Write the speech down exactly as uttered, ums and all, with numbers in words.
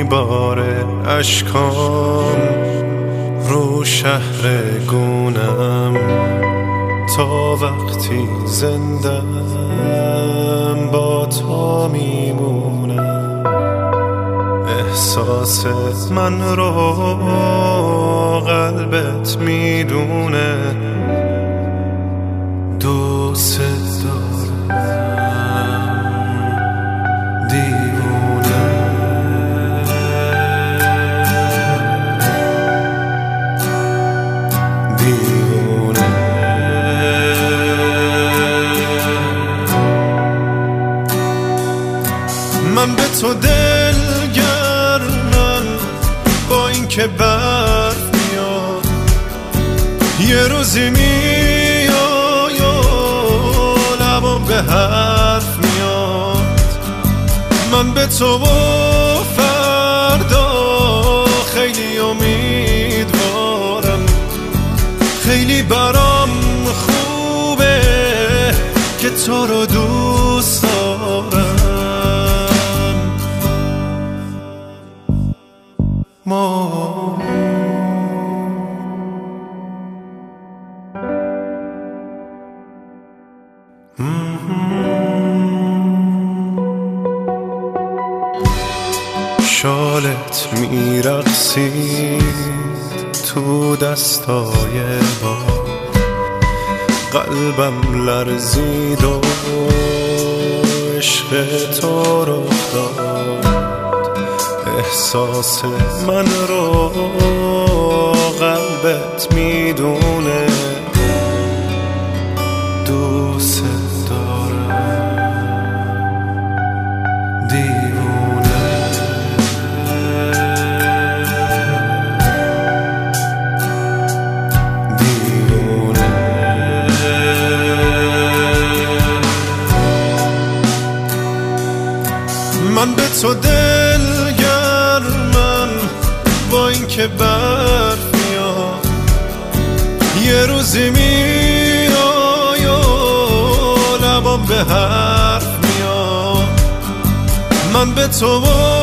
میباره اشکام رو شهر گونم تا وقتی زندم با تو میمونم. احساس من رو قلبت میدونه، دوست دارم دیوونه. دیوونه من به تو دلگرمم با این که برف میاد، یه روزی میای و لبام به حرف میاد. من به تو و فردا خیلی امیدوارم، خیلی برام خوبه که تو رو دوست دارم. ما شالت میرقصید تو دستای با، قلبم لرزید و عشق تو رو داد. احساس من رو قلبت میدونه، دوست دارم دیوونه. دیوونه من به تو دلگرمم با این که برف میاد، یه روزی میای و لبام به حرف میاد. من به تو